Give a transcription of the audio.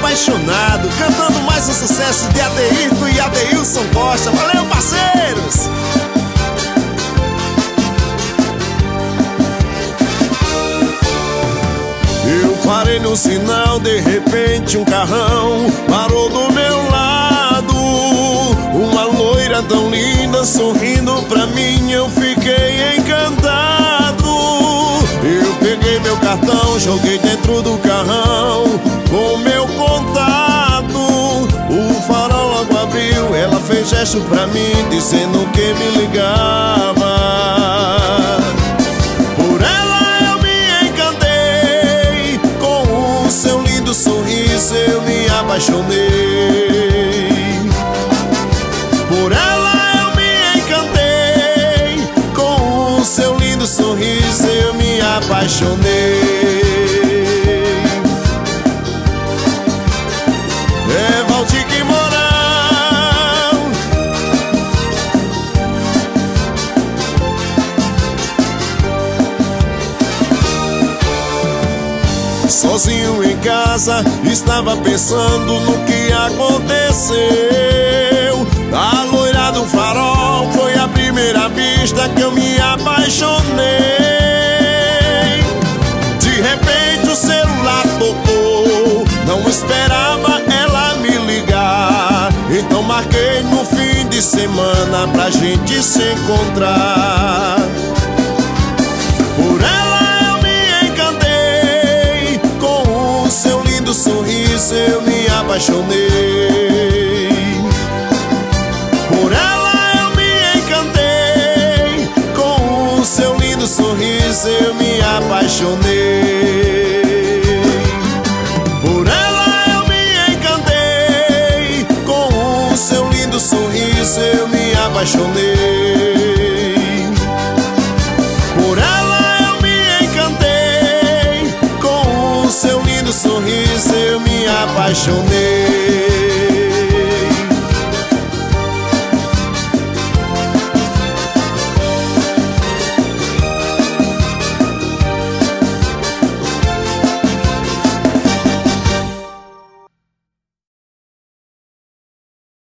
apaixonado, cantando mais um sucesso de Adeilton e Adeilson Costa. Valeu, parceiros! Eu parei no sinal, de repente um carrão parou do meu lado. Uma loira tão linda sorrindo pra mim, eu fiquei encantado. Eu peguei meu cartão, joguei dentro do carrão com meu contato. O farol logo abriu, ela fez gesto pra mim, dizendo que me ligava. Por ela eu me encantei, com o seu lindo sorriso eu me apaixonei. Por ela eu me encantei, com o seu lindo sorriso eu me apaixonei. É Valdir Mourão. Sozinho em casa, estava pensando no que aconteceu. A loira do farol foi a primeira vista que eu me apaixonei. De repente o celular tocou, não esperava ela me ligar. Então marquei no fim de semana pra gente se encontrar. Por ela eu me encantei, com o seu lindo sorriso eu me apaixonei. Por ela eu me encantei, com o seu lindo sorriso eu me apaixonei. Por ela eu me encantei, com o seu lindo sorriso eu me apaixonei. Por ela eu me encantei, com o seu lindo sorriso eu me apaixonei.